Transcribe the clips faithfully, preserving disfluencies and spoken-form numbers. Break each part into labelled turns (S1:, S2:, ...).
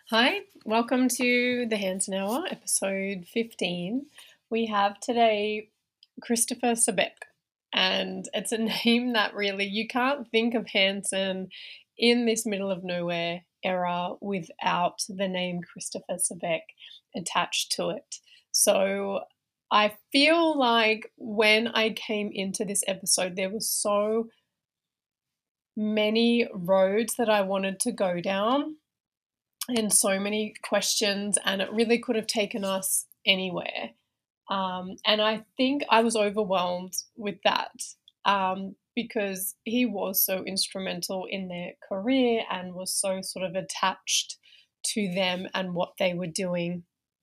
S1: Hi, welcome to the Hanson Hour, episode fifteen. We have today Christopher Sebek, and it's a name that really you can't think of Hanson in this middle of nowhere era without the name Christopher Sebek attached to it. So I feel like when I came into this episode, there was so many roads that I wanted to go down and so many questions, and it really could have taken us anywhere. Um, and I think I was overwhelmed with that um, because he was so instrumental in their career and was so sort of attached to them and what they were doing.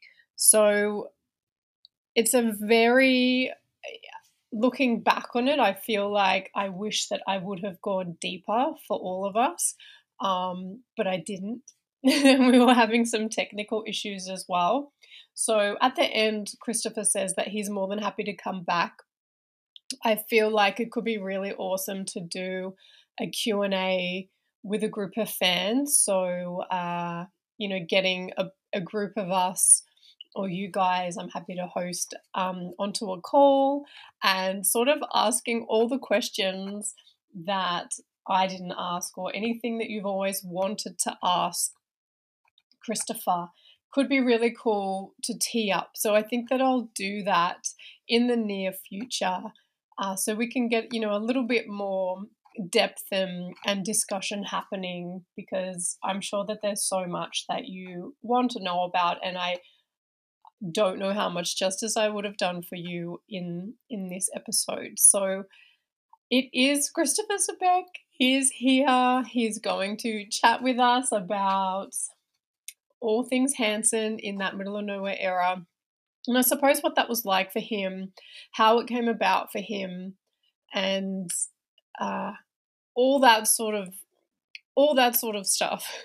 S1: So it's a very, looking back on it, I feel like I wish that I would have gone deeper for all of us, um, but I didn't. We were having some technical issues as well. So at the end, Christopher says that he's more than happy to come back. I feel like it could be really awesome to do a Q and A with a group of fans. So, uh, you know, getting a, a group of us or you guys, I'm happy to host um, onto a call and sort of asking all the questions that I didn't ask or anything that you've always wanted to ask Christopher. Could be really cool to tee up. So I think that I'll do that in the near future, uh, so we can get, you know, a little bit more depth and, and discussion happening, because I'm sure that there's so much that you want to know about, and I don't know how much justice I would have done for you in in this episode. So it is Christopher Sebek. He's here. He's going to chat with us about all things Hanson in that middle of nowhere era. And I suppose what that was like for him, how it came about for him, and uh, all that sort of all that sort of stuff.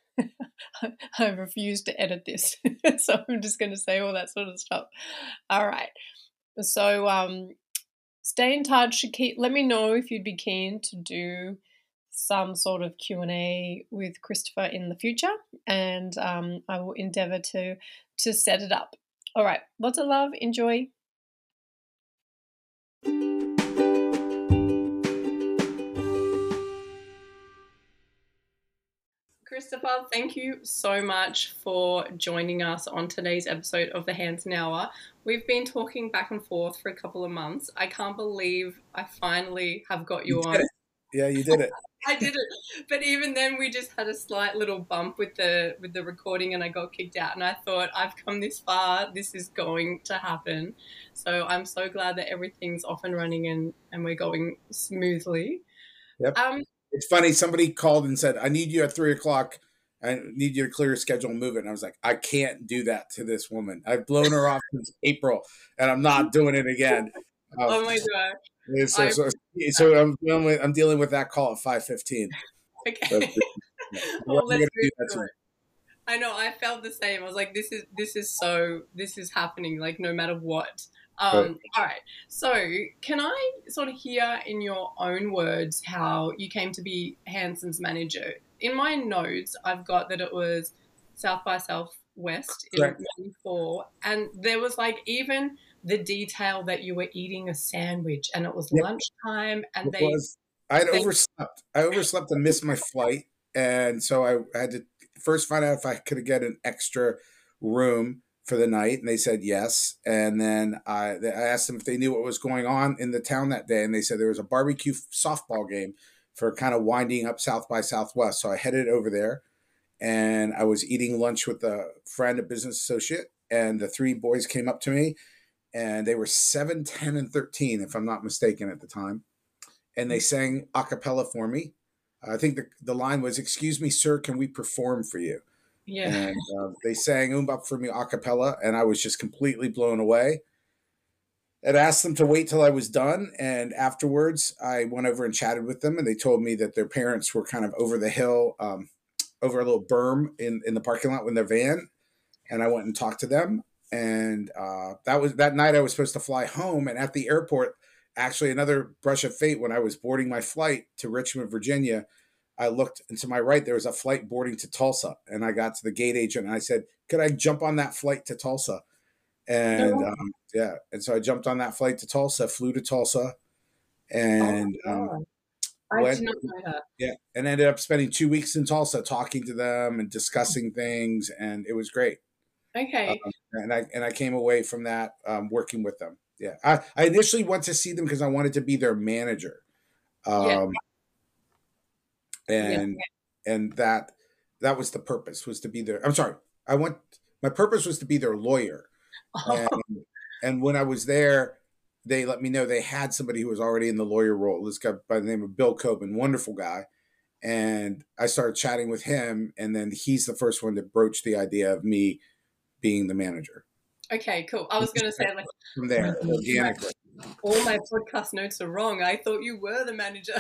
S1: I refuse to edit this, so I'm just going to say all that sort of stuff. All right. So um, stay in touch. Keep, let me know if you'd be keen to do some sort of Q and A with Christopher in the future, and um, I will endeavour to to set it up. All right. Lots of love. Enjoy. Christopher, thank you so much for joining us on today's episode of the Hanson Hour. We've been talking back and forth for a couple of months. I can't believe I finally have got you,
S2: You
S1: on.
S2: did it. Yeah, you did it.
S1: I did it, but even then, we just had a slight little bump with the with the recording, and I got kicked out. And I thought, I've come this far; this is going to happen. So I'm so glad that everything's off and running, and and we're going smoothly.
S2: Yep.
S1: Um,
S2: It's funny. Somebody called and said, "I need you at three o'clock. I need you to clear your schedule and move it." And I was like, "I can't do that to this woman. I've blown her off since April, and I'm not doing it again." Um,
S1: oh my god!
S2: so,
S1: I
S2: so, so I'm dealing with I'm dealing with that call at five fifteen. So,
S1: okay.
S2: yeah, we're
S1: Well,
S2: going
S1: let's
S2: to
S1: move
S2: do that
S1: through
S2: soon.
S1: it. I know. I felt the same. I was like, "This is this is so this is happening. Like, no matter what."
S2: But
S1: Um, all right. So, can I sort of hear in your own words how you came to be Hanson's manager? In my notes, I've got that it was South by Southwest in
S2: correct.
S1: ninety-four, and there was like even the detail that you were eating a sandwich, and it was
S2: Yep.
S1: lunchtime, and
S2: It
S1: they
S2: was. I had
S1: they
S2: overslept. I overslept and missed my flight, and so I had to first find out if I could get an extra room for the night, and they said yes. And then I, I asked them if they knew what was going on in the town that day, and they said there was a barbecue softball game for kind of winding up South by Southwest. So I headed over there, and I was eating lunch with a friend, a business associate, and the three boys came up to me, and they were seven, ten, and thirteen, if I'm not mistaken, at the time, and they sang a cappella for me. I think the, the line was, "Excuse me, sir, can we perform for you?"
S1: yeah.
S2: And uh, they sang "Umbop" for me a cappella, and I was just completely blown away. And asked them to wait till I was done, and afterwards I went over and chatted with them, and they told me that their parents were kind of over the hill, um, over a little berm in, in the parking lot with their van, and I went and talked to them. And uh, that was that night I was supposed to fly home, and at the airport, actually another brush of fate, when I was boarding my flight to Richmond, Virginia, I looked, and to my right, there was a flight boarding to Tulsa. And I got to the gate agent and I said, could I jump on that flight to Tulsa? And
S1: No.
S2: um, yeah, and so I jumped on that flight to Tulsa, flew to Tulsa,
S1: Oh
S2: and
S1: my
S2: um,
S1: God. I
S2: went,
S1: did not know that.
S2: yeah, and ended up spending two weeks in Tulsa talking to them and discussing things, and it was great.
S1: Okay.
S2: Um, and I and I came away from that um, working with them. Yeah, I, I initially went to see them because I wanted to be their manager,
S1: Yeah.
S2: um,
S1: Yeah.
S2: and and that that was the purpose, was to be their. I'm sorry, I went. My purpose was to be their lawyer, and and when I was there, they let me know they had somebody who was already in the lawyer role. This guy by the name of Bill Coben, wonderful guy. And I started chatting with him, and then he's the first one to broach the idea of me being the manager.
S1: Okay, cool. I was going to say, like,
S2: From there,
S1: my,
S2: organically.
S1: all my podcast notes are wrong. I thought you were the manager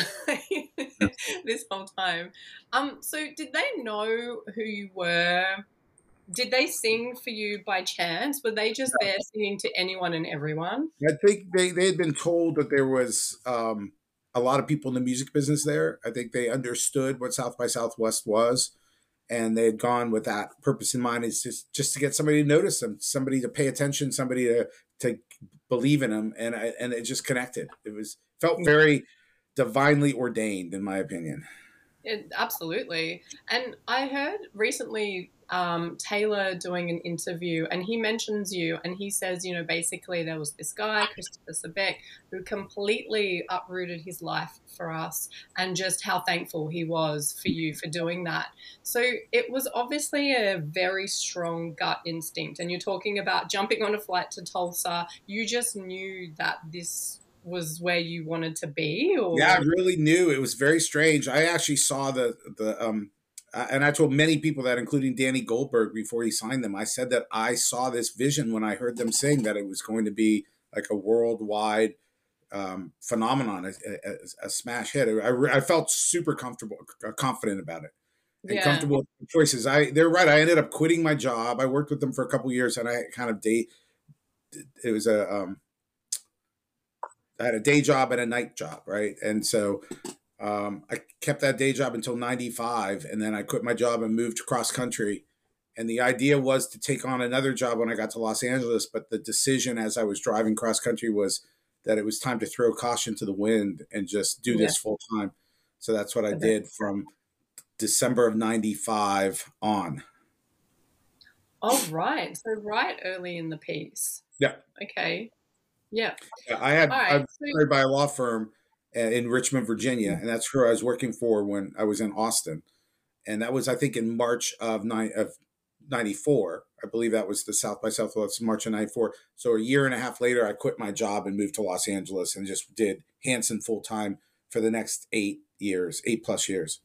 S1: this whole time. Um, so did they know who you were? Did they sing for you by chance? Were they just there singing to anyone and everyone?
S2: I think they, they had been told that there was um, a lot of people in the music business there. I think they understood what South by Southwest was, and they had gone with that purpose in mind, is just just to get somebody to notice them, somebody to pay attention, somebody to to believe in them, and I, and it just connected. It was felt very divinely ordained, in my opinion.
S1: It, absolutely. And I heard recently um, Taylor doing an interview, and he mentions you, and he says, you know, basically there was this guy, Christopher Sebeck, who completely uprooted his life for us, and just how thankful he was for you for doing that. So it was obviously a very strong gut instinct. And you're talking about jumping on a flight to Tulsa. You just knew that this was where you wanted to be, or
S2: Yeah, I really knew. It was very strange. I actually saw the the um uh, and I told many people that, including Danny Goldberg, before he signed them. I said that I saw this vision when I heard them sing, that it was going to be like a worldwide um, phenomenon, a, a, a smash hit. I, I felt super comfortable, uh, confident about it, and
S1: yeah.
S2: comfortable with choices. I they're right. I ended up quitting my job. I worked with them for a couple of years, and I kind of date. It was a um, I had a day job and a night job, right? And so um, I kept that day job until ninety-five, and then I quit my job and moved cross country. And the idea was to take on another job when I got to Los Angeles, but the decision as I was driving cross country was that it was time to throw caution to the wind and just do
S1: Yeah.
S2: this full time. So that's what I did from December of ninety-five on.
S1: Oh, right. So right early in the piece.
S2: Yeah.
S1: Okay. Yeah.
S2: I had
S1: All
S2: I
S1: right.
S2: was
S1: So,
S2: hired by a law firm uh, in Richmond, Virginia, and that's who I was working for when I was in Austin. And that was, I think, in March of nine of ninety-four. I believe that was the South by Southwest, March of ninety-four. So a year and a half later, I quit my job and moved to Los Angeles and just did Hanson full time for the next eight years, eight plus years.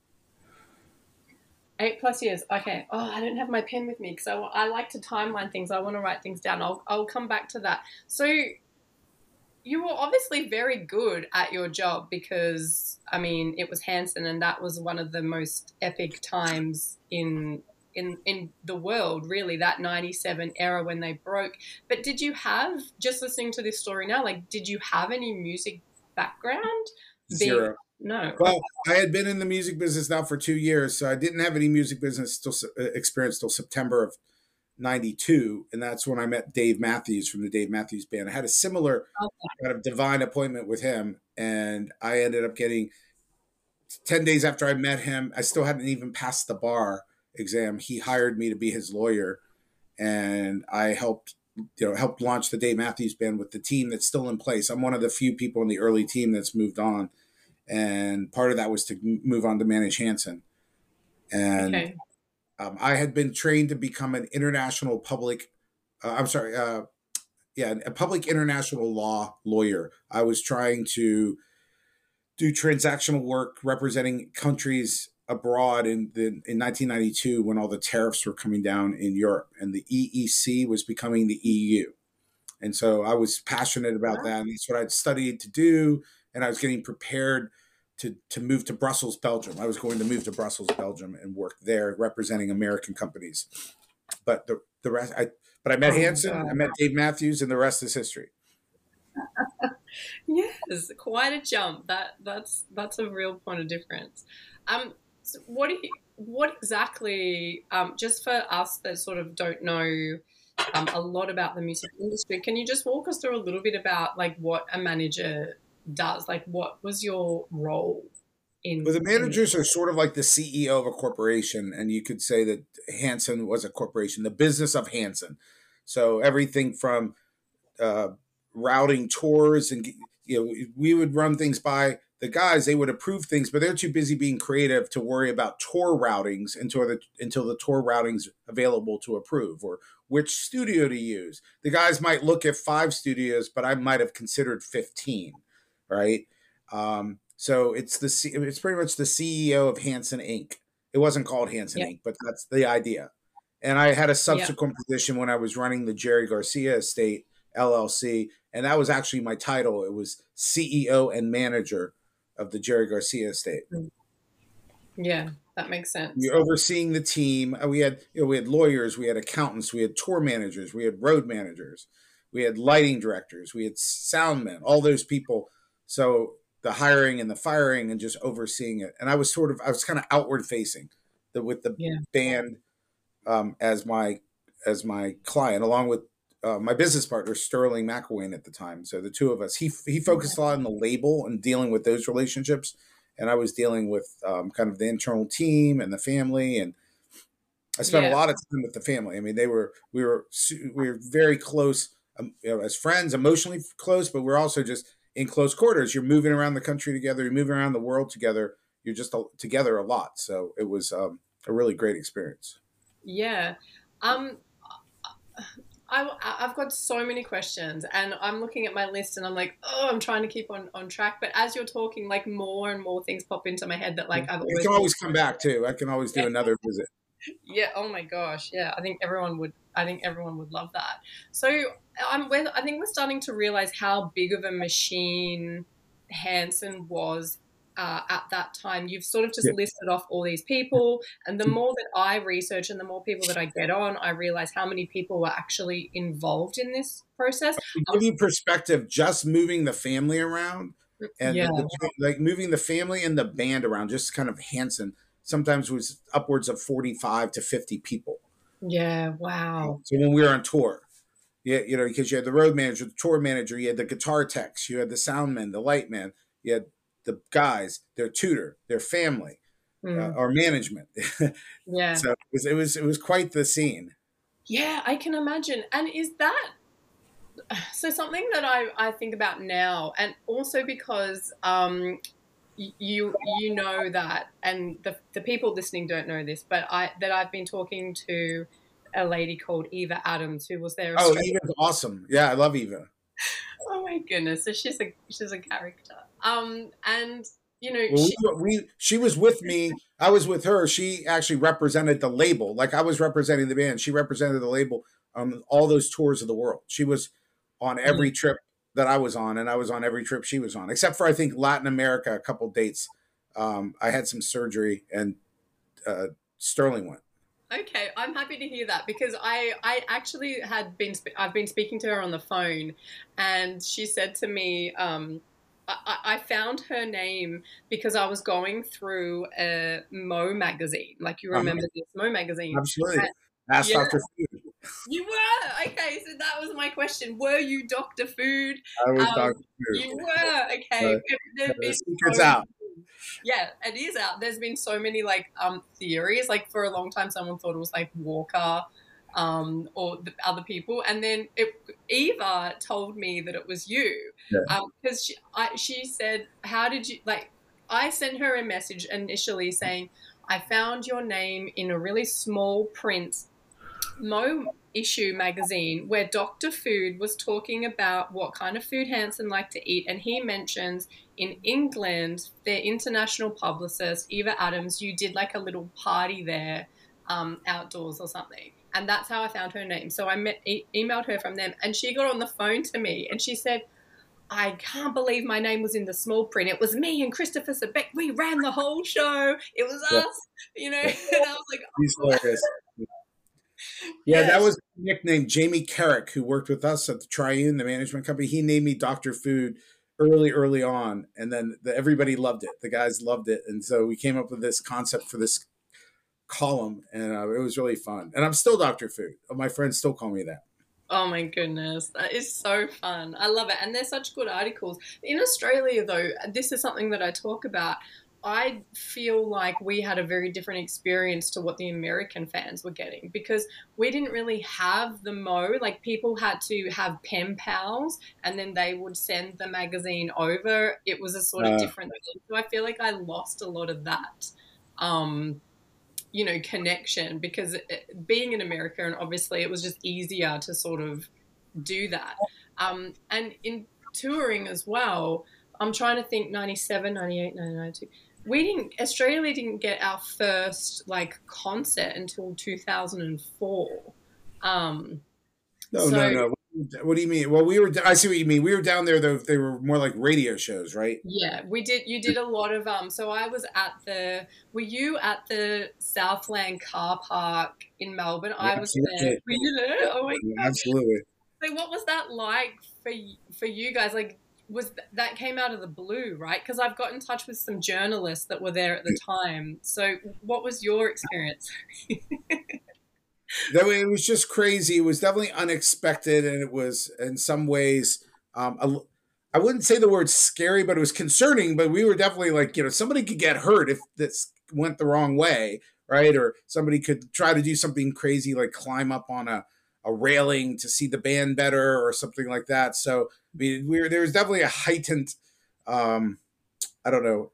S1: eight plus years. Okay. Oh, I don't have my pen with me because I, I like to timeline things. I want to write things down. I'll, I'll come back to that. So you were obviously very good at your job because, I mean, it was Hanson, and that was one of the most epic times in in in the world, really, that ninety-seven era when they broke. But did you have, just listening to this story now, like, did you have any music background? Being,
S2: Zero.
S1: no.
S2: Well, I had been in the music business now for two years, so I didn't have any music business still uh, experience till September of ninety-two, and that's when I met Dave Matthews from the Dave Matthews Band. I had a similar
S1: Okay.
S2: kind of divine appointment with him, and I ended up getting ten days after I met him. I still hadn't even passed the bar exam. He hired me to be his lawyer, and I helped you know helped launch the Dave Matthews Band with the team that's still in place. I'm one of the few people in the early team that's moved on, and part of that was to move on to manage Hanson. And
S1: Okay.
S2: um, I had been trained to become an international public. Uh, I'm sorry. Uh, yeah, a public international law lawyer. I was trying to do transactional work representing countries abroad in the in nineteen ninety-two when all the tariffs were coming down in Europe and the E E C was becoming the E U. And so I was passionate about that, and that's what I'd studied to do. And I was getting prepared to to move to Brussels, Belgium. I was going to move to Brussels, Belgium, and work there representing American companies. But the the rest, I but I met Hanson, I met Dave Matthews, and the rest is history.
S1: Yes, quite a jump. That that's that's a real point of difference. Um, so what do you, what exactly, um, just for us that sort of don't know um, a lot about the music industry, can you just walk us through a little bit about like what a manager does? Like, what was your role
S2: Well,
S1: in
S2: the
S1: in this?
S2: managers are sort of like the C E O of a corporation, and you could say that Hanson was a corporation, the business of Hanson. So everything from uh, routing tours, and you know, we would run things by the guys. They would approve things, but they're too busy being creative to worry about tour routings until the until the tour routings available to approve, or which studio to use. The guys might look at five studios, but I might have considered fifteen, right? Um, so it's the C- it's pretty much the C E O of Hanson Inc. It wasn't called Hanson
S1: Yeah,
S2: Inc, but that's the idea. And I had a
S1: yeah.
S2: subsequent position when I was running the Jerry Garcia estate L L C, and that was actually my title. It was C E O and manager of the Jerry Garcia estate.
S1: Mm. Yeah, that makes sense.
S2: You're overseeing the team. We had you know we had lawyers, we had accountants, we had tour managers, we had road managers, we had lighting directors, we had sound men, all those people. So the hiring and the firing and just overseeing it. And I was sort of I was kind of outward facing the, with the
S1: Yeah,
S2: band um, as my as my client, along with uh, my business partner Sterling McElwain at the time. So the two of us, he he focused a lot on the label and dealing with those relationships, and I was dealing with um, kind of the internal team and the family. And I spent a
S1: yeah,
S2: lot of time with the family. I mean, they were we were we were very close, um, you know, as friends, emotionally close, but we're also just in close quarters. You're moving around the country together, you're moving around the world together. You're just a, together a lot. So it was um, a really great experience.
S1: yeah. Um, I, I've got so many questions, and I'm looking at my list, and I'm like, oh, I'm trying to keep on on track. But as you're talking, like more and more things pop into my head that like I've
S2: You
S1: always
S2: can
S1: thought.
S2: always come back too. I can always do another visit.
S1: Yeah. Oh my gosh. Yeah. I think everyone would. I think everyone would love that. So I'm. We're, I think we're starting to realize how big of a machine Hanson was uh, at that time. You've sort of just
S2: Yeah.
S1: listed off all these people, and the more that I research and the more people that I get on, I realize how many people were actually involved in this process.
S2: To
S1: Um,
S2: give you perspective, just moving the family around and
S1: yeah.
S2: the, the like moving the family and the band around, just kind of Hanson, sometimes was upwards of forty-five to fifty people.
S1: Yeah. Wow.
S2: So when we were on tour, yeah, you know, because you had the road manager, the tour manager, you had the guitar techs, you had the sound men, the light man, you had the guys, their tutor, their family, uh,
S1: Mm,
S2: or management.
S1: yeah.
S2: So it was, it was it was quite the scene.
S1: Yeah, I can imagine. And is that so something that I, I think about now, and also because um, y- you you know that, and the the people listening don't know this, but I that I've been talking to a lady called Eva Adams who was there.
S2: Oh, Eva's awesome. Yeah, I love Eva.
S1: Oh my goodness! So she's a she's a character. Um, and you know
S2: Well,
S1: she.
S2: we, we she was with me. I was with her. She actually represented the label, like I was representing the band. She represented the label on all those tours of the world. She was on
S1: Yeah.
S2: every trip that I was on, and I was on every trip she was on, except for I think Latin America, a couple dates. Um, I had some surgery, and uh, Sterling went.
S1: Okay, I'm happy to hear that because I I actually had been sp- I've been speaking to her on the phone, and she said to me, um, I, I found her name because I was going through a Mo magazine, like you
S2: Uh-huh.
S1: remember this Mo magazine.
S2: Absolutely.
S1: And,
S2: Ask
S1: yeah,
S2: Doctor Food.
S1: you were okay. So that was my question: were you Doctor Food?
S2: I was
S1: Um,
S2: Doctor Food.
S1: you were
S2: Uh,
S1: okay. There've
S2: the
S1: been
S2: secret's
S1: so
S2: out.
S1: yeah, it is out. There's been so many like um theories. Like for a long time, someone thought it was like Walker, um, or the other people, and then it, Eva told me that it was you,
S2: Yeah.
S1: um, because she I she said, "How did you like?" I sent her a message initially saying, "I found your name in a really small print Mo issue magazine where Doctor Food was talking about what kind of food Hanson liked to eat, and he mentions in England their international publicist Eva Adams. You did like a little party there, um, outdoors or something." And that's how I found her name. So I met, e- emailed her from them, and she got on the phone to me and she said, "I can't believe my name was in the small print. It was me and Christopher Sebeck. We ran the whole show. It was
S2: Yeah.
S1: us, you know."
S2: Yeah.
S1: And I was like,
S2: He's
S1: "Oh,
S2: hilarious. Yeah, that
S1: yes,
S2: was nicknamed Jamie Carrick, who worked with us at the Triune, the management company. He named me Doctor Food early, early on, and then the, everybody loved it. The guys loved it, and so we came up with this concept for this column, and uh, it was really fun. And I'm still Doctor Food. My friends still call me that.
S1: Oh my goodness, that is so fun. I love it. And they're such good articles. In Australia, though, this is something that I talk about. I feel like we had a very different experience to what the American fans were getting because we didn't really have the Mo. Like, people had to have pen pals and then they would send the magazine over. It was a sort of
S2: Uh,
S1: different thing. So I feel like I lost a lot of that. Um, you know, connection because it, being in America, and obviously it was just easier to sort of do that. Um, and in touring as well, I'm trying to think ninety-seven, ninety-eight, ninety-nine, we didn't, Australia didn't get our first like concert until two thousand four. Um,
S2: no, no,
S1: so
S2: no. What do you mean? Well, we were. I see what you mean. We were down there though. They were more like radio shows, right?
S1: yeah, we did. You did a lot of um. So I was at the. Were you at the Southland car park in Melbourne?
S2: Yeah,
S1: I was there.
S2: absolutely.
S1: Were you there? Oh my
S2: Yeah,
S1: gosh.
S2: absolutely.
S1: So what was that like for for you guys? Like, was th- that came out of the blue, right? Because I've got in touch with some journalists that were there at the time. So what was your experience?
S2: That way, it was just crazy. It was definitely unexpected, and it was in some ways, um, a, I wouldn't say the word scary, but it was concerning. But we were definitely like, you know, somebody could get hurt if this went the wrong way, right? Or somebody could try to do something crazy, like climb up on a, a railing to see the band better, or something like that. So, I mean, we were, there was definitely a heightened, um, I don't know,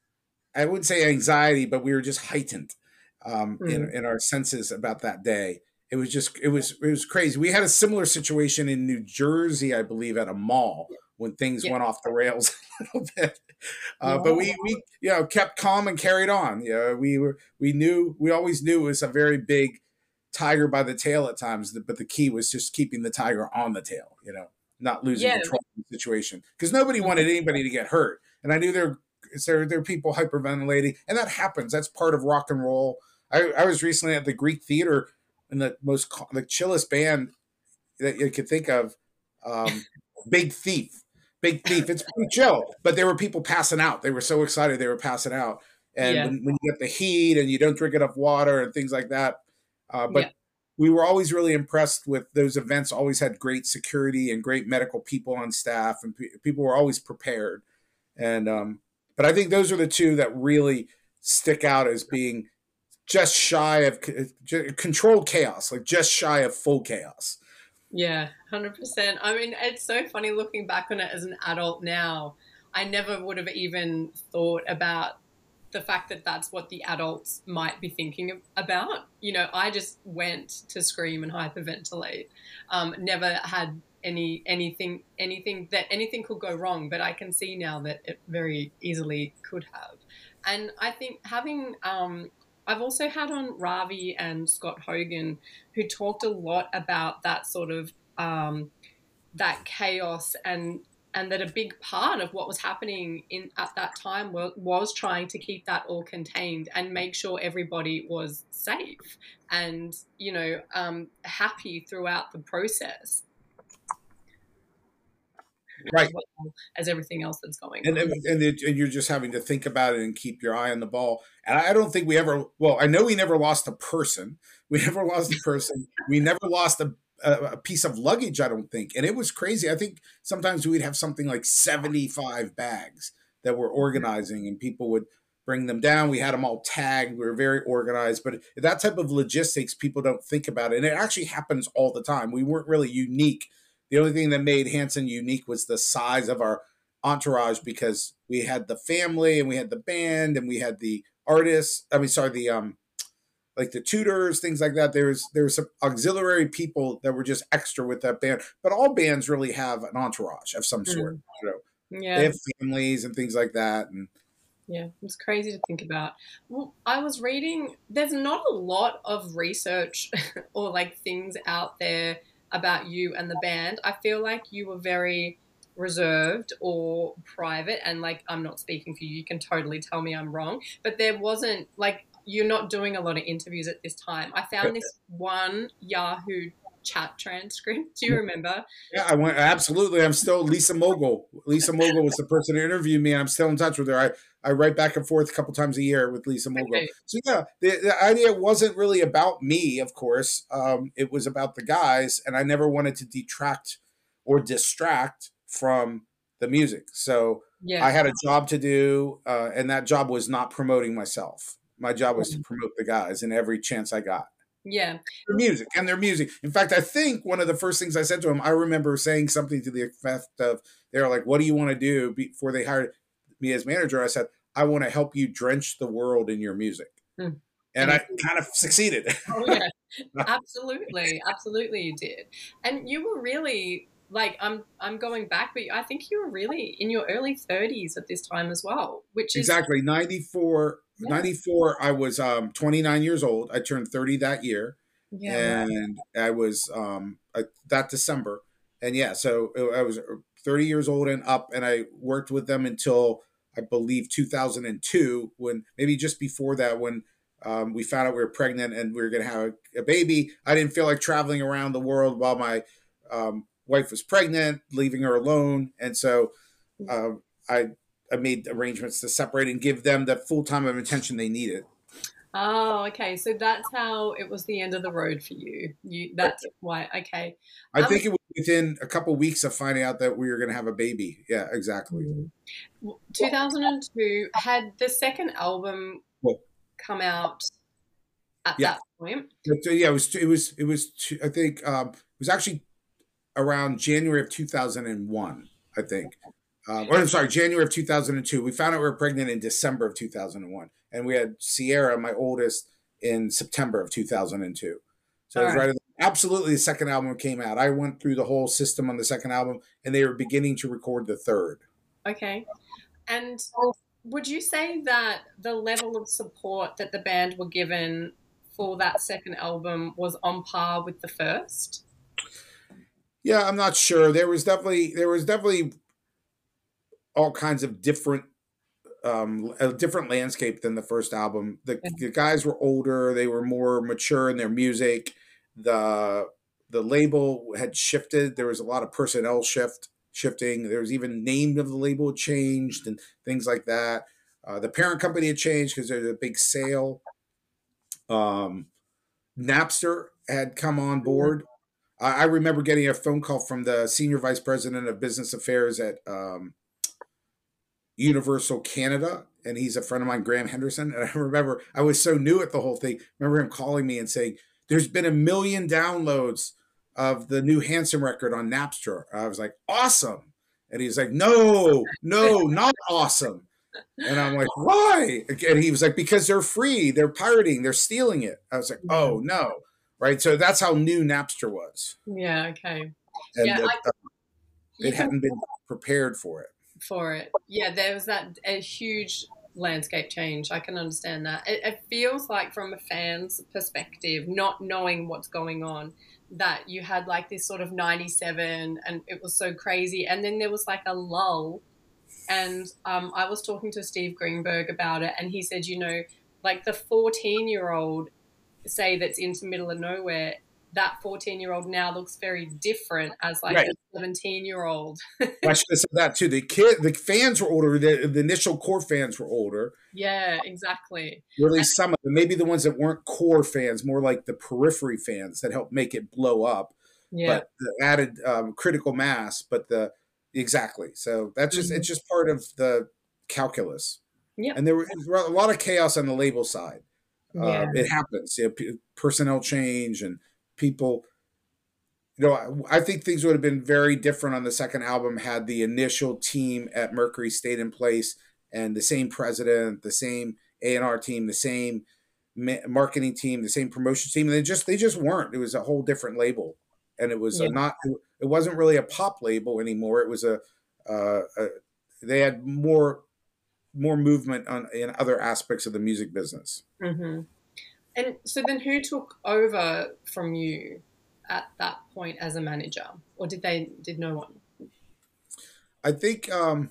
S2: I wouldn't say anxiety, but we were just heightened um, in
S1: Mm,
S2: in our senses about that day. It was just it was it was crazy. We had a similar situation in New Jersey, I believe, at a mall when things
S1: yeah,
S2: went off the rails a little bit. Uh, but
S1: yeah,
S2: we we you know kept calm and carried on. You know, we were we knew we always knew it was a very big tiger by the tail at times, but the key was just keeping the tiger on the tail. You know, not losing
S1: yeah,
S2: control of the situation because nobody wanted anybody to get hurt. And I knew there there there are people hyperventilating, and that happens. That's part of rock and roll. I, I was recently at the Greek Theater, and the most the chillest band that you could think of, um, Big Thief. Big Thief. It's pretty chill, but there were people passing out. They were so excited they were passing out. And
S1: yeah,
S2: when, when you get the heat and you don't drink enough water and things like that, uh,
S1: yeah,
S2: but we were always really impressed with those events. Always had great security and great medical people on staff, and pe- people were always prepared. And um, but I think those are the two that really stick out as being just shy of controlled chaos, like just shy of full chaos.
S1: yeah, one hundred percent. I mean, it's so funny looking back on it as an adult now. I never would have even thought about the fact that that's what the adults might be thinking of, about. You know, I just went to scream and hyperventilate. Um, never had any anything anything that anything could go wrong, but I can see now that it very easily could have. And I think having um, I've also had on Ravi and Scott Hogan, who talked a lot about that sort of um, that chaos and and that a big part of what was happening in at that time was, was trying to keep that all contained and make sure everybody was safe and you know um, happy throughout the process
S2: Right.
S1: as well as everything else that's going
S2: And
S1: on.
S2: and, it, and you're just having to think about it and keep your eye on the ball. And I don't think we ever. Well, I know we never lost a person. We never lost a person. We never lost a, a, a piece of luggage. I don't think. And it was crazy. I think sometimes we'd have something like seventy-five bags that we're organizing, and people would bring them down. We had them all tagged. We were very organized. But that type of logistics, people don't think about it, and it actually happens all the time. We weren't really unique. The only thing that made Hanson unique was the size of our entourage because we had the family and we had the band and we had the artists. I mean, sorry, the um, like the tutors, things like that. There's there's some auxiliary people that were just extra with that band, but all bands really have an entourage of some sort.
S1: Mm.
S2: You know, they
S1: Yeah,
S2: have families and things like that, and
S1: yeah, it's crazy to think about. Well, I was reading, there's not a lot of research or like things out there about you and the band. I feel like you were very reserved or private, and like, I'm not speaking for you, you can totally tell me I'm wrong, but there wasn't like, you're not doing a lot of interviews at this time. I found this one Yahoo chat transcript. Do you remember?
S2: yeah, I went absolutely. I'm still Lisa Mogul. Lisa Mogul was the person who interviewed me, and I'm still in touch with her. I, I write back and forth a couple times a year with Lisa Mogul.
S1: Okay.
S2: So yeah, the, the idea wasn't really about me, of course. Um, it was about the guys, and I never wanted to detract or distract from the music. So
S1: Yeah.
S2: I had a job to do, uh, and that job was not promoting myself. My job was to promote the guys in every chance I got.
S1: Yeah.
S2: Their music and their music. In fact, I think one of the first things I said to them, I remember saying something to the effect of, they're like, what do you want to do before they hired me as manager? I said, I want to help you drench the world in your music.
S1: Mm.
S2: And I kind of succeeded.
S1: Oh, yeah. Absolutely. Absolutely you did. And you were really, like, I'm I'm going back, but I think you were really in your early thirties at this time as well, which is...
S2: Exactly. ninety-four,
S1: Yeah.
S2: ninety-four, I was um, twenty-nine years old. I turned thirty that year.
S1: Yeah,
S2: and right. I was um, I, that December. And yeah, so I was thirty years old and up, and I worked with them until I believe two thousand two, when maybe just before that, when um, we found out we were pregnant and we were going to have a, a baby. I didn't feel like traveling around the world while my um, wife was pregnant, leaving her alone. And so uh, I, I made arrangements to separate and give them the full time of attention they needed.
S1: Oh, okay. So that's how it was the end of the road for you. You that's why. Okay.
S2: I
S1: um,
S2: think it was within a couple of weeks of finding out that we were going to have a baby. Yeah, exactly.
S1: two thousand two, had the second album
S2: well,
S1: come out at
S2: yeah.
S1: that point?
S2: But, uh, yeah, it was. It was. It was. I think um, it was actually around January of two thousand one. I think. Um, or I'm sorry, January of two thousand two. We found out we were pregnant in December of two thousand one, and we had Sierra, my oldest, in September of two thousand two. So
S1: All
S2: it was
S1: right.
S2: right. Absolutely, the second album came out. I went through the whole system on the second album, and they were beginning to record the third.
S1: Okay. And would you say that the level of support that the band were given for that second album was on par with the first?
S2: Yeah, I'm not sure. There was definitely there was definitely all kinds of different um a different landscape than the first album. The, the guys were older, they were more mature in their music. The the label had shifted. There was a lot of personnel shift shifting. There was even name of the label changed and things like that. Uh, the parent company had changed because there's a big sale. Um, Napster had come on board. I, I remember getting a phone call from the senior vice president of business affairs at um, Universal Canada, and he's a friend of mine, Graham Henderson. And I remember I was so new at the whole thing. I remember him calling me and saying, there's been a million downloads of the new Hanson record on Napster. I was like, awesome. And he's like, no, no, not awesome. And I'm like, why? And he was like, because they're free. They're pirating. They're stealing it. I was like, oh, no. Right. So that's how new Napster was.
S1: Yeah. Okay.
S2: And
S1: yeah,
S2: it,
S1: I,
S2: uh, it hadn't been prepared for it.
S1: For it. Yeah. There was that a huge landscape change. I can understand that. It, it feels like, from a fan's perspective, not knowing what's going on, that you had like this sort of ninety-seven and it was so crazy. And then there was like a lull. And um, I was talking to Steve Greenberg about it, and he said, you know, like the fourteen-year-old, say, that's into Middle of Nowhere, that fourteen-year-old now looks very different as like right. a seventeen-year-old.
S2: I should have said that too. The kid, the fans were older. The, the initial core fans were older.
S1: Yeah, exactly.
S2: Really,
S1: and,
S2: some of them, maybe the ones that weren't core fans, more like the periphery fans that helped make it blow up.
S1: Yeah.
S2: But the added um, critical mass, but the Exactly. So that's just, mm-hmm. it's just part of the calculus.
S1: Yeah.
S2: And there was a lot of chaos on the label side.
S1: Yeah.
S2: Uh, it happens. You know, p- personnel change and people, you know, I, I think things would have been very different on the second album had the initial team at Mercury stayed in place, and the same president, the same A and R team, the same ma- marketing team, the same promotion team. And they just, they just weren't. It was a whole different label. And it was yeah. a not. It wasn't really a pop label anymore. It was a. Uh, a they had more, more movement on in other aspects of the music business.
S1: Mm-hmm. And so then, who took over from you at that point as a manager, or did they? Did no one?
S2: I think um,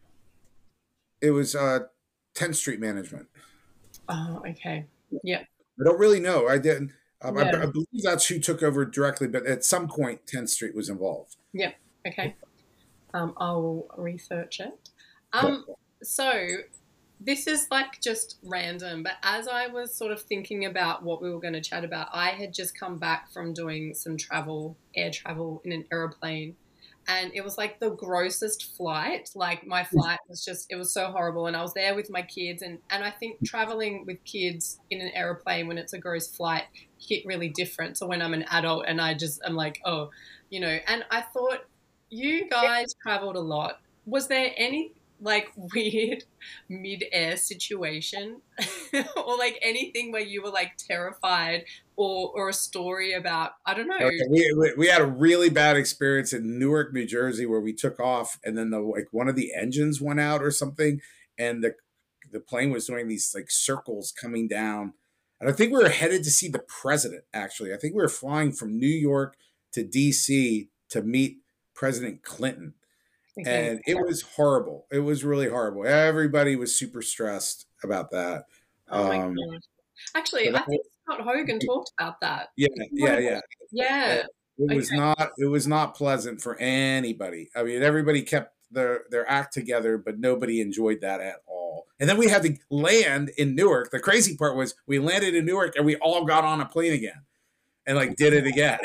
S2: it was uh, tenth Street Management.
S1: Oh, okay. Yeah.
S2: I don't really know. I didn't. Um,
S1: yeah.
S2: I, I believe that's who took over directly, but at some point, tenth Street was involved.
S1: Yeah. Okay. Um, I'll research it. Um, so this is like just random, but as I was sort of thinking about what we were going to chat about, I had just come back from doing some travel, air travel in an aeroplane. And it was like the grossest flight. Like my flight was just, it was so horrible. And I was there with my kids. And, and I think traveling with kids in an aeroplane when it's a gross flight hit really different. So when I'm an adult and I just, I'm like, oh, you know, and I thought you guys traveled a lot. Was there any like weird mid-air situation or like anything where you were like terrified or or a story about, I don't know.
S2: Okay, we, we we had a really bad experience in Newark, New Jersey, where we took off and then the like one of the engines went out or something, and the the plane was doing these like circles coming down, and I think we were headed to see the president. Actually, I think we were flying from New York to D C to meet President Clinton.
S1: Okay.
S2: And it was horrible. It was really horrible. Everybody was super stressed about that.
S1: Oh my
S2: Um,
S1: God. Actually,
S2: so
S1: I
S2: that was,
S1: think Scott Hogan talked about that.
S2: yeah,
S1: He might
S2: yeah,
S1: have-
S2: yeah.
S1: Yeah.
S2: It
S1: Okay.
S2: was not. It was not pleasant for anybody. I mean, everybody kept their their act together, but nobody enjoyed that at all. And then we had to land in Newark. The crazy part was we landed in Newark and we all got on a plane again and like did it again.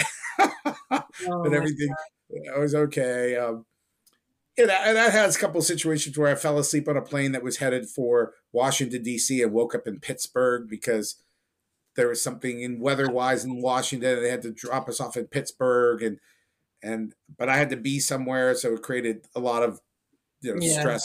S1: Oh
S2: But
S1: my
S2: everything it was okay. Um, Yeah, that, that has a couple of situations where I fell asleep on a plane that was headed for Washington, D C and woke up in Pittsburgh because there was something in weather-wise in Washington and they had to drop us off in Pittsburgh and and but I had to be somewhere, so it created a lot of you know
S1: Yeah.
S2: stress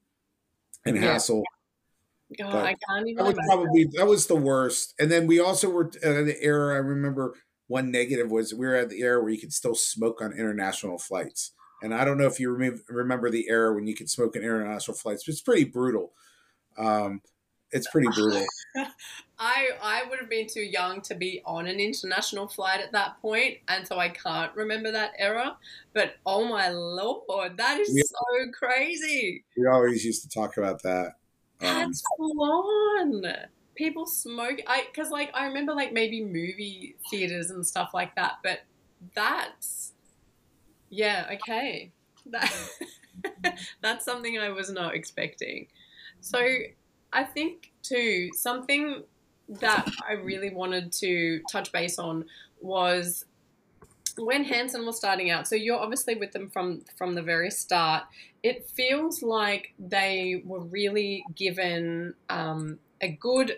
S2: and
S1: Yeah.
S2: hassle.
S1: God,
S2: But
S1: I can't even
S2: that was
S1: imagine.
S2: probably that was the worst. And then we also were at the era. I remember one negative was we were at the era where you could still smoke on international flights. And I don't know if you rem- remember the era when you could smoke on international flights. But it's pretty brutal. Um, it's pretty brutal.
S1: I I would have been too young to be on an international flight at that point, and so I can't remember that era. But oh my Lord, that is
S2: We,
S1: so crazy.
S2: we always used to talk about that. Um,
S1: That's full on. People smoke. I because like I remember like maybe movie theaters and stuff like that, but that's yeah okay. That that's something I was not expecting. So I think too something that I really wanted to touch base on was when Hanson was starting out. So you're obviously with them from from the very start. It feels like they were really given um, a good.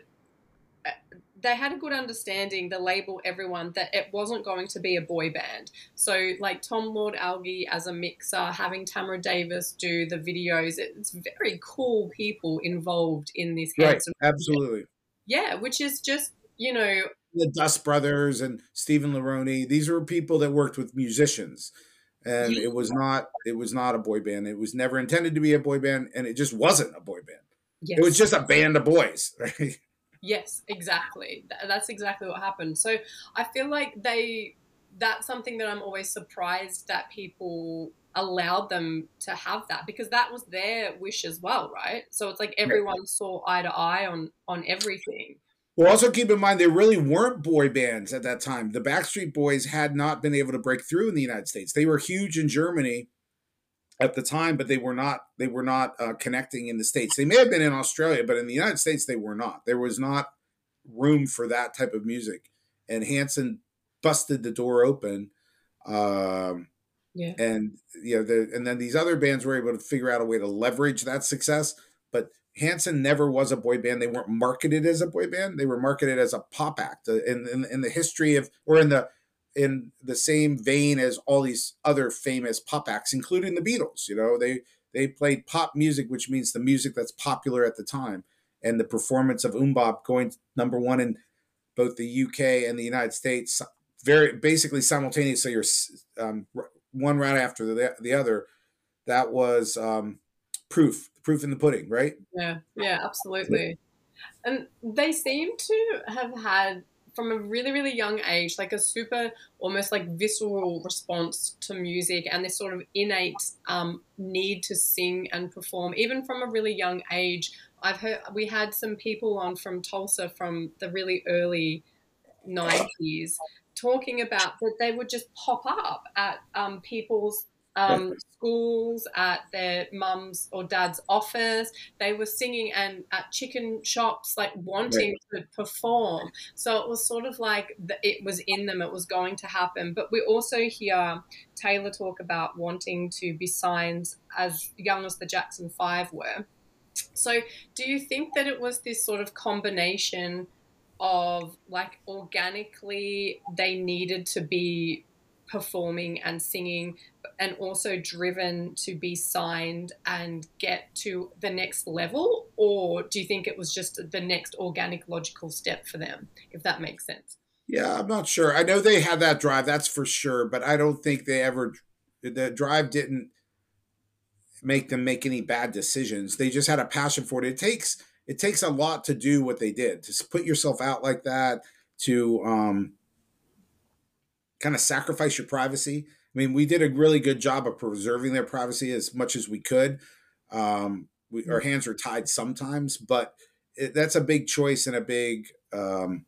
S1: They had a good understanding, the label, everyone, that it wasn't going to be a boy band. So, like Tom Lord Alge as a mixer, having Tamara Davis do the videos, it's very cool people involved in this
S2: right,
S1: Hanson.
S2: absolutely.
S1: Yeah, which is just, you know,
S2: The Dust Brothers and Stephen Laroni. These were people that worked with musicians, and it was not. It was not a boy band. It was never intended to be a boy band, and it just wasn't a boy band.
S1: yes.
S2: It was just a band of boys, right?
S1: Yes, exactly. That's exactly what happened. So I feel like they, that's something that I'm always surprised that people allowed them to have that, because that was their wish as well, right? So it's like everyone saw eye to eye on, on everything.
S2: Well, also keep in mind, they really weren't boy bands at that time. The Backstreet Boys had not been able to break through in the United States. They were huge in Germany at the time, but they were not. They were not uh, connecting in the States. They may have been in Australia, but in the United States, they were not. There was not room for that type of music, and Hanson busted the door open. Um,
S1: Yeah.
S2: And you know, the, and then these other bands were able to figure out a way to leverage that success, but Hanson never was a boy band. They weren't marketed as a boy band. They were marketed as a pop act. In, in, in the history of, or in the in the same vein as all these other famous pop acts, including the Beatles. You know, they they played pop music, which means the music that's popular at the time. And the performance of MMMBop going number one in both the U K and the United States, very basically simultaneously, or um, one right after the the other. That was um, proof, proof in the pudding, right?
S1: Yeah, yeah, absolutely. And they seem to have had, from a really, really young age, like a super, almost like visceral response to music and this sort of innate um, need to sing and perform, even from a really young age. I've heard, we had some people on from Tulsa from the really early nineties talking about that they would just pop up at um, people's
S2: Right.
S1: um, schools, at their mum's or dad's office. They were singing and at chicken shops, like
S2: Right.
S1: wanting to perform. So it was sort of like the, it was in them, it was going to happen. But we also hear Taylor talk about wanting to be signed as young as the Jackson Five were. So do you think that it was this sort of combination of like organically they needed to be performing and singing and also driven to be signed and get to the next level, or do you think it was just the next organic logical step for them, if that makes sense?
S2: Yeah, I'm not sure. I know they had that drive, that's for sure, but I don't think they ever, the drive didn't make them make any bad decisions. They just had a passion for it. It takes it takes a lot to do what they did, to put yourself out like that, to um, kind of sacrifice your privacy. I mean, we did a really good job of preserving their privacy as much as we could. Um, we, our hands are tied sometimes, but it, that's a big choice and a big um,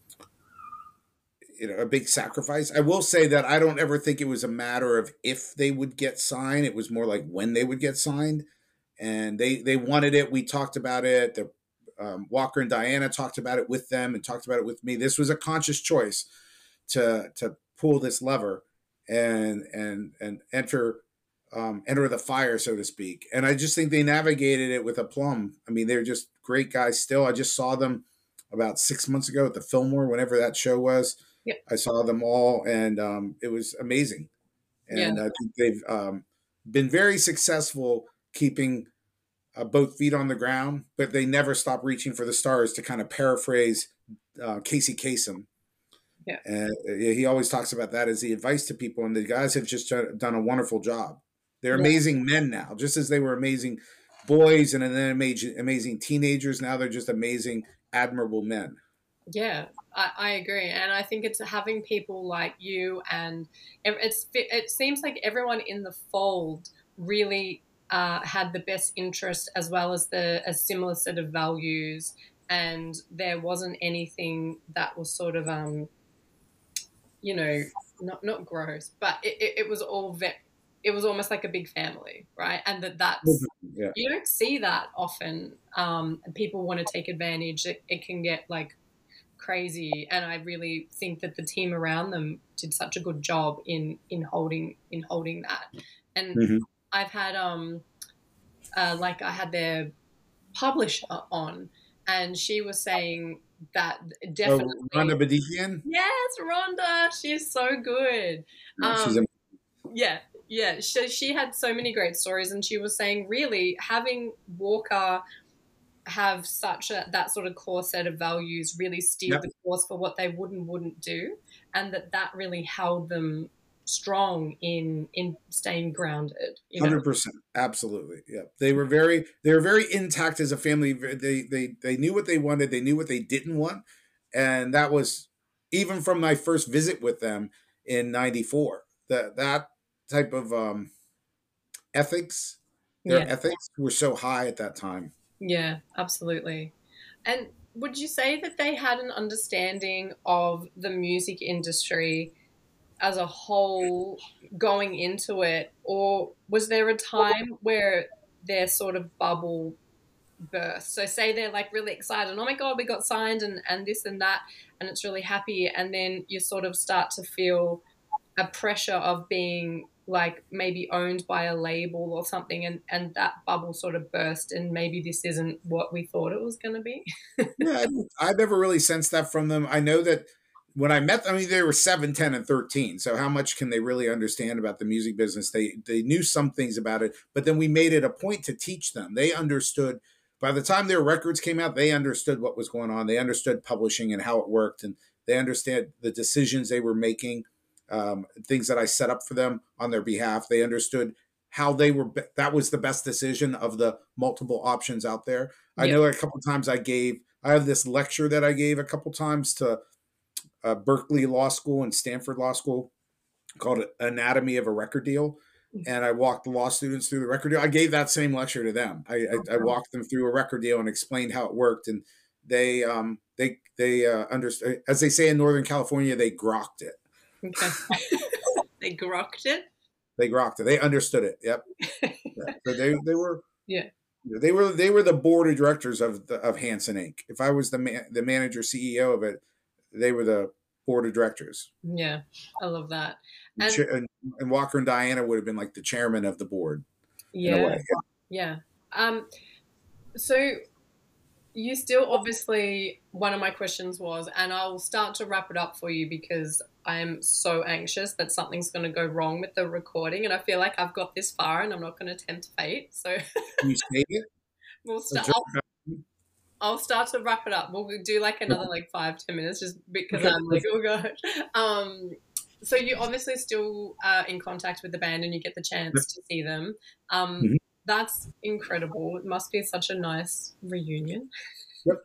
S2: you know, a big sacrifice. I will say that I don't ever think it was a matter of if they would get signed. It was more like when they would get signed, and they they wanted it. We talked about it. The um, Walker and Diana talked about it with them and talked about it with me. This was a conscious choice to to pull this lever and and and enter um, enter the fire, so to speak. And I just think they navigated it with aplomb. I mean, they're just great guys still. I just saw them about six months ago at the Fillmore, whenever that show was.
S1: Yep.
S2: I saw them all, and um, it was amazing.
S1: Yeah.
S2: And I think they've um, been very successful keeping uh, both feet on the ground, but they never stop reaching for the stars, to kind of paraphrase uh, Casey Kasem.
S1: Yeah.
S2: And uh, he always talks about that as the advice to people, and the guys have just done a wonderful job. They're
S1: Yeah.
S2: amazing men now, just as they were amazing boys and then amazing, amazing teenagers. Now they're just amazing, admirable men.
S1: Yeah, I, I agree, and I think it's having people like you, and it's it seems like everyone in the fold really uh, had the best interest as well as the a similar set of values, and there wasn't anything that was sort of um you know not not gross, but it, it, it was all ve- it was almost like a big family, right? And that that's
S2: Yeah.
S1: you don't see that often. Um, and people want to take advantage. It, it can get like crazy, and I really think that the team around them did such a good job in in holding in holding that. And
S2: Mm-hmm.
S1: I've had um uh, like I had their publisher on, and she was saying that definitely.
S2: Oh, Rhonda Badikian?
S1: Yes, Rhonda, she's so good.
S2: Yeah, she's
S1: Um,
S2: a-
S1: yeah, yeah. She, she had so many great stories, and she was saying really having Walker have such a that sort of core set of values really steered
S2: Yep.
S1: the course for what they would and wouldn't do, and that that really held them strong in in staying grounded. You know?
S2: Hundred percent, absolutely. Yeah, they were very they were very intact as a family. They they they knew what they wanted. They knew what they didn't want, and that was even from my first visit with them in ninety-four. That that type of um, ethics, their
S1: Yeah,
S2: ethics were so high at that time.
S1: yeah, absolutely. And would you say that they had an understanding of the music industry as a whole going into it, or was there a time where their sort of bubble burst? So say they're like really excited, oh my god, we got signed, and and this and that, and it's really happy, and then you sort of start to feel a pressure of being like maybe owned by a label or something, and and that bubble sort of burst, and maybe this isn't what we thought it was going to be.
S2: Yeah, I, I've never really sensed that from them. I know that when I met them, I mean, they were seven, ten, and thirteen. So how much can they really understand about the music business? They they knew some things about it, but then we made it a point to teach them. They understood. By the time their records came out, they understood what was going on. They understood publishing and how it worked, and they understood the decisions they were making, um, things that I set up for them on their behalf. They understood how they were. That was the best decision of the multiple options out there. I
S1: Yeah.
S2: know a couple of times I gave. I have this lecture that I gave a couple times to uh, Berkeley Law School and Stanford Law School called Anatomy of a Record Deal. And I walked the law students through the record deal. I gave that same lecture to them. I, I, I walked them through a record deal and explained how it worked. And they um, they they uh, understood, as they say in Northern California, they grokked it.
S1: Okay. They grokked it.
S2: They rocked it. They understood it. Yep. Yeah. So they they were
S1: Yeah.
S2: they were they were the board of directors of the, of Hanson Incorporated. If I was the man, the manager C E O of it, they were the board of directors.
S1: Yeah. I love that.
S2: And, and, and Walker and Diana would have been like the chairman of the board.
S1: Yeah.
S2: In a way.
S1: Yeah. Um. So you still obviously, one of my questions was, and I'll start to wrap it up for you because I'm so anxious that something's going to go wrong with the recording, and I feel like I've got this far and I'm not going to tempt fate. So
S2: Can you save it?
S1: We'll start. I'll, I'll start to wrap it up. We'll do like another like five, ten minutes just because I'm like, oh gosh. Um, so you obviously still are in contact with the band and you get the chance to see them. Um, mm-hmm. That's incredible. It must be such a nice reunion.
S2: Yep.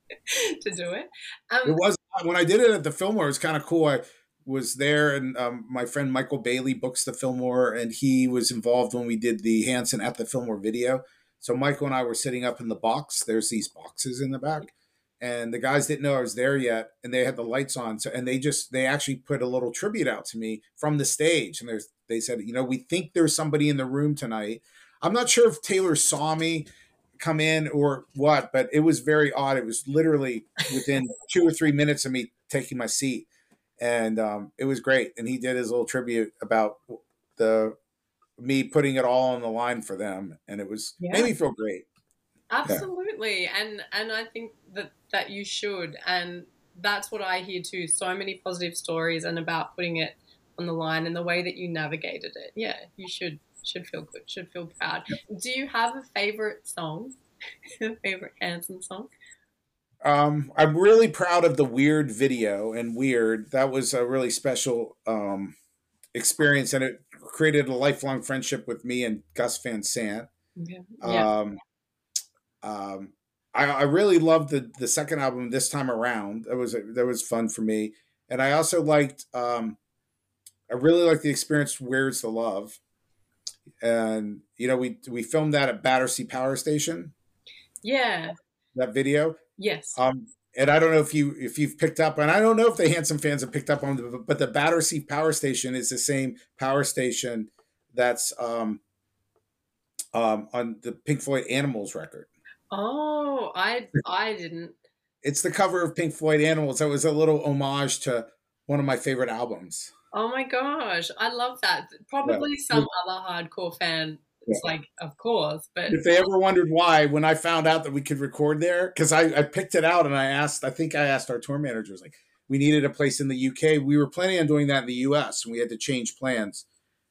S1: To do it. Um,
S2: it was when I did it at the Fillmore. It was kind of cool. I was there, and um, my friend Michael Bailey books the Fillmore, and he was involved when we did the Hanson at the Fillmore video. So Michael and I were sitting up in the box. There's these boxes in the back, and the guys didn't know I was there yet, and they had the lights on. So and they just they actually put a little tribute out to me from the stage, and there's they said, you know, we think there's somebody in the room tonight. I'm not sure if Taylor saw me come in or what, but it was very odd. It was literally within two or three minutes of me taking my seat, and um, it was great. And he did his little tribute about the me putting it all on the line for them, and it was yeah. made me feel great.
S1: Absolutely, yeah. and and I think that that you should, and that's what I hear too. So many positive stories, and about putting it on the line and the way that you navigated it. Yeah, you should. Should feel good, should feel proud. Yep. Do you have a favorite song? A favorite Hanson song?
S2: Um, I'm really proud of the Weird video, and Weird, that was a really special um, experience, and it created a lifelong friendship with me and Gus Van Sant.
S1: Okay. Yeah.
S2: Um, um, I, I really loved the the second album this time around. That was that was fun for me, and I also liked. Um, I really liked the experience. Where's the Love? And you know, we we filmed that at Battersea Power Station.
S1: Yeah,
S2: that video.
S1: Yes.
S2: Um, and I don't know if you if you've picked up, and I don't know if the Hanson fans have picked up on, the, but the Battersea Power Station is the same power station that's um, um, on the Pink Floyd Animals record.
S1: Oh, I I didn't.
S2: It's the cover of Pink Floyd Animals. That was a little homage to one of my favorite albums.
S1: Oh my gosh, I love that. Probably yeah. some yeah. other hardcore fan is yeah. like, of course. But
S2: if they ever wondered why, when I found out that we could record there, because I, I picked it out and I asked, I think I asked our tour managers, like, we needed a place in the U K. We were planning on doing that in the U S, and we had to change plans.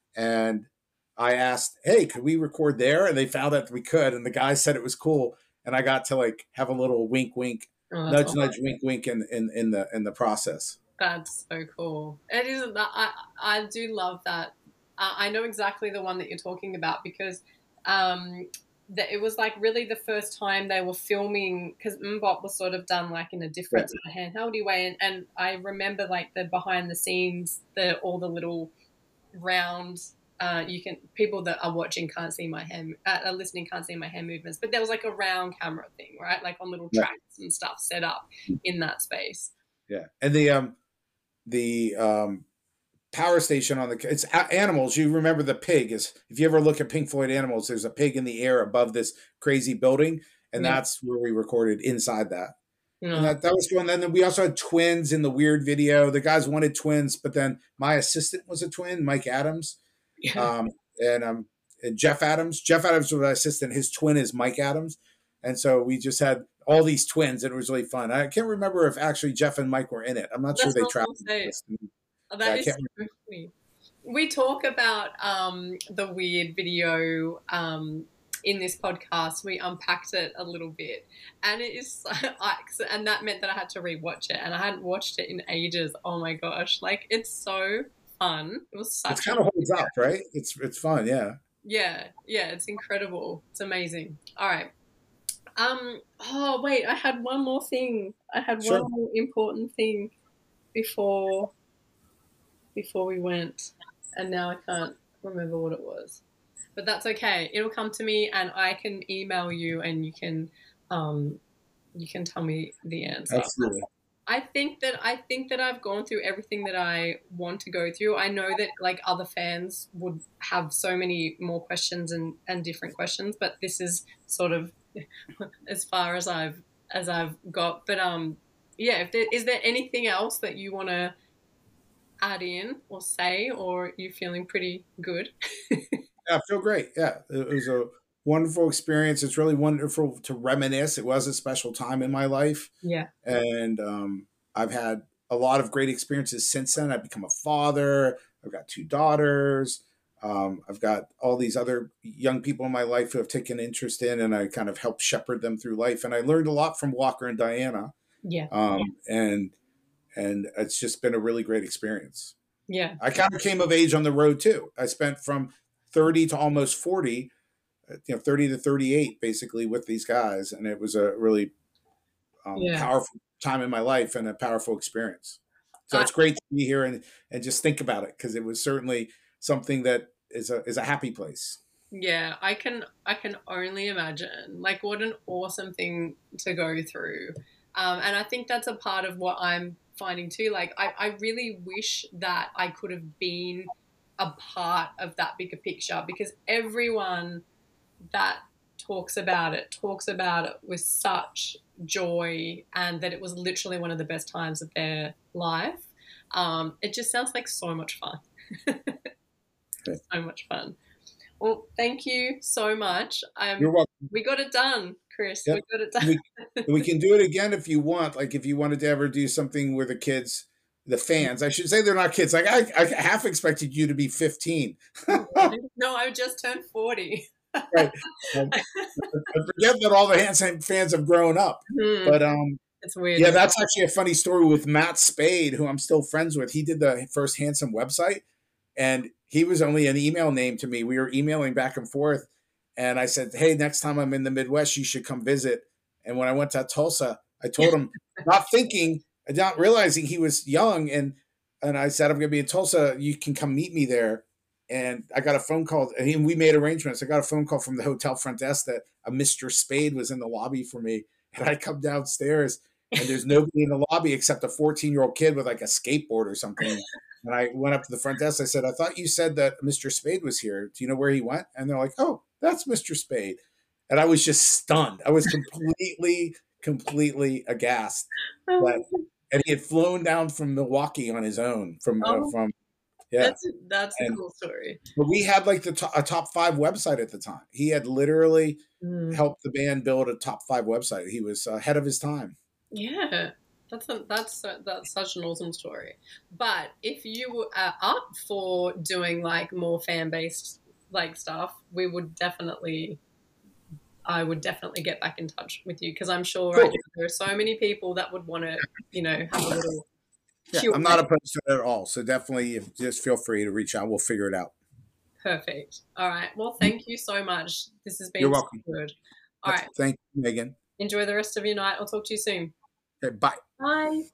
S2: And I asked, hey, could we record there? And they found out that we could, and the guy said it was cool. And I got to like have a little wink, wink, oh, nudge, awesome. nudge, wink, wink in, in, in the in the process.
S1: That's so cool. It is. I I do love that. Uh, I know exactly the one that you're talking about because um, that it was like really the first time they were filming because MMMBop was sort of done like in a different yeah. sort of handheldy way, and, and I remember like the behind the scenes, the all the little round. Uh, you can people that are watching can't see my hand, uh, are listening can't see my hand movements, but there was like a round camera thing, right? Like on little tracks yeah. and stuff set up in that space.
S2: Yeah, and the um. The um, power station on the it's Animals. You remember the pig is if you ever look at Pink Floyd Animals, there's a pig in the air above this crazy building, and yeah. that's where we recorded inside that. Yeah. And that, that was fun. And then we also had twins in the Weird video. The guys wanted twins, but then my assistant was a twin, Mike Adams, yeah. um, and um, and Jeff Adams. Jeff Adams was my assistant. His twin is Mike Adams, and so we just had all these twins, and it was really fun. I can't remember if actually Jeff and Mike were in it. I'm not That's sure they traveled.
S1: Oh, that yeah, is so funny. We talk about um, the Weird video um, in this podcast. We unpacked it a little bit, and it is, and that meant that I had to rewatch it, and I hadn't watched it in ages. Oh my gosh, like it's so fun. It was such.
S2: It kind of holds up, right? It's it's fun, yeah.
S1: Yeah, yeah, it's incredible. It's amazing. All right. Um. Oh wait, I had one more thing. I had sure. one more important thing before before we went, and now I can't remember what it was. But that's okay. It'll come to me, and I can email you, and you can um, you can tell me the answer.
S2: Absolutely.
S1: I think that I think that I've gone through everything that I want to go through. I know that like other fans would have so many more questions and, and different questions, but this is sort of as far as I've as I've got. But um, yeah. If there, is there anything else that you want to add in or say, or you feeling pretty good?
S2: Yeah, I feel great. Yeah, it was a wonderful experience. It's really wonderful to reminisce. It was a special time in my life,
S1: Yeah.
S2: and um, I've had a lot of great experiences since then. I've become a father. I've got two daughters. Um, I've got all these other young people in my life who have taken interest in, and I kind of help shepherd them through life. And I learned a lot from Walker and Diana,
S1: Yeah.
S2: um, and and it's just been a really great experience.
S1: Yeah.
S2: I kind of came of age on the road too. I spent from thirty to almost forty, uh, you know, thirty to thirty-eight basically with these guys. And it was a really um,
S1: Yeah.
S2: powerful time in my life and a powerful experience. So
S1: I,
S2: it's great to be here and, and just think about it because it was certainly something that is a, is a happy place.
S1: yeah, I can I can only imagine. Like what an awesome thing to go through. Um, and I think that's a part of what I'm finding too. Like I, I really wish that I could have been a part of that bigger picture because everyone that talks about it talks about it with such joy and that it was literally one of the best times of their life. Um, it just sounds like so much fun.
S2: Okay.
S1: So much fun. Well, thank you so much. Um,
S2: You're welcome.
S1: we got it done, Chris. We
S2: Yep.
S1: got it done.
S2: We, we can do it again if you want. Like if you wanted to ever do something where the kids, the fans, I should say they're not kids. Like I, I half expected you to be fifteen.
S1: No, I just turned forty.
S2: Right. Um, I forget that all the Hanson fans have grown up.
S1: Hmm.
S2: But um,
S1: It's weird.
S2: yeah, that's actually a funny story with Matt Spade, who I'm still friends with. He did the first Handsome website, and he was only an email name to me. We were emailing back and forth, and I said, "Hey, next time I'm in the Midwest, you should come visit." And when I went to Tulsa, I told him, not thinking, not realizing he was young, and and I said, "I'm going to be in Tulsa. You can come meet me there." And I got a phone call, and we made arrangements. I got a phone call from the hotel front desk that a Mister Spade was in the lobby for me. And I come downstairs, and there's nobody in the lobby except a fourteen year old kid with like a skateboard or something. And I went up to the front desk. I said, "I thought you said that Mister Spade was here. Do you know where he went?" And they're like, "Oh, that's Mister Spade." And I was just stunned. I was completely, completely aghast. But and he had flown down from Milwaukee on his own. From uh,
S1: Oh,
S2: from yeah.
S1: that's that's a
S2: And
S1: cool story.
S2: but we had like the top, a top five website at the time. He had literally
S1: Mm.
S2: helped the band build a top five website. He was ahead of his time.
S1: Yeah, that's a, that's a, that's such an awesome story. But if you are up for doing like more fan based like stuff, we would definitely I would definitely get back in touch with you because I'm sure right
S2: Cool.
S1: now there are so many people that would want to, you know, have a little
S2: Yeah,
S1: Q
S2: I'm
S1: and A.
S2: not opposed to it at all. So definitely, if, just feel free to reach out. We'll figure it out.
S1: Perfect. All right. Well, thank you so much. This has
S2: You're
S1: been so
S2: welcome.
S1: good. All
S2: Yep.
S1: right.
S2: Thank you, Megan.
S1: Enjoy the rest of your night. I'll talk to you soon.
S2: Okay, bye.
S1: Bye.